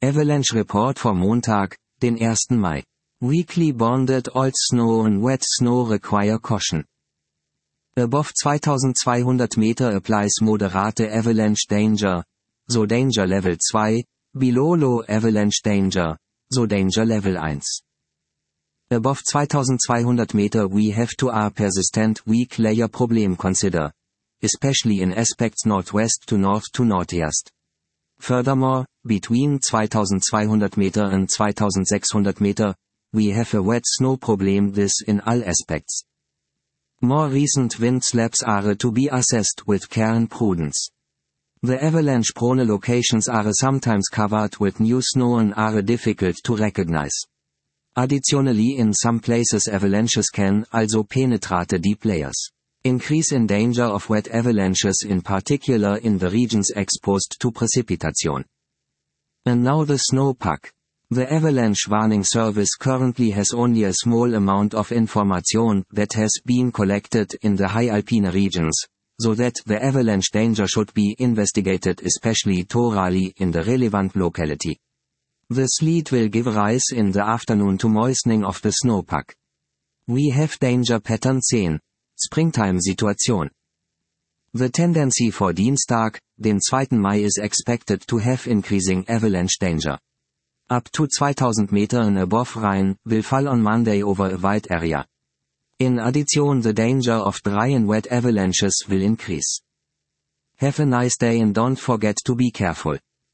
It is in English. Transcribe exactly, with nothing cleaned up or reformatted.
Avalanche Report for Montag, den ersten Mai. Weekly bonded old snow and wet snow require caution. Above twenty-two hundred meter applies moderate avalanche danger, so danger level two, below low avalanche danger, so danger level one. Above twenty-two hundred meter we have to a persistent weak layer problem consider, especially in aspects northwest to north to northeast. Furthermore, between twenty-two hundred meter and twenty-six hundred meter, we have a wet snow problem this in all aspects. More recent wind slabs are to be assessed with care and prudence. The avalanche-prone locations are sometimes covered with new snow and are difficult to recognize. Additionally, in some places avalanches can also penetrate deep layers. Increase in danger of wet avalanches in particular in the regions exposed to precipitation. And now the snowpack. The Avalanche Warning Service currently has only a small amount of information that has been collected in the high alpine regions, so that the avalanche danger should be investigated especially thoroughly in the relevant locality. The sleet will give rise in the afternoon to moistening of the snowpack. We have danger pattern ten, springtime situation. The tendency for Dienstag, den zweiten Mai is expected to have increasing avalanche danger. Up to two thousand meter and above rain will fall on Monday over a wide area. In addition, the danger of dry and wet avalanches will increase. Have a nice day and don't forget to be careful.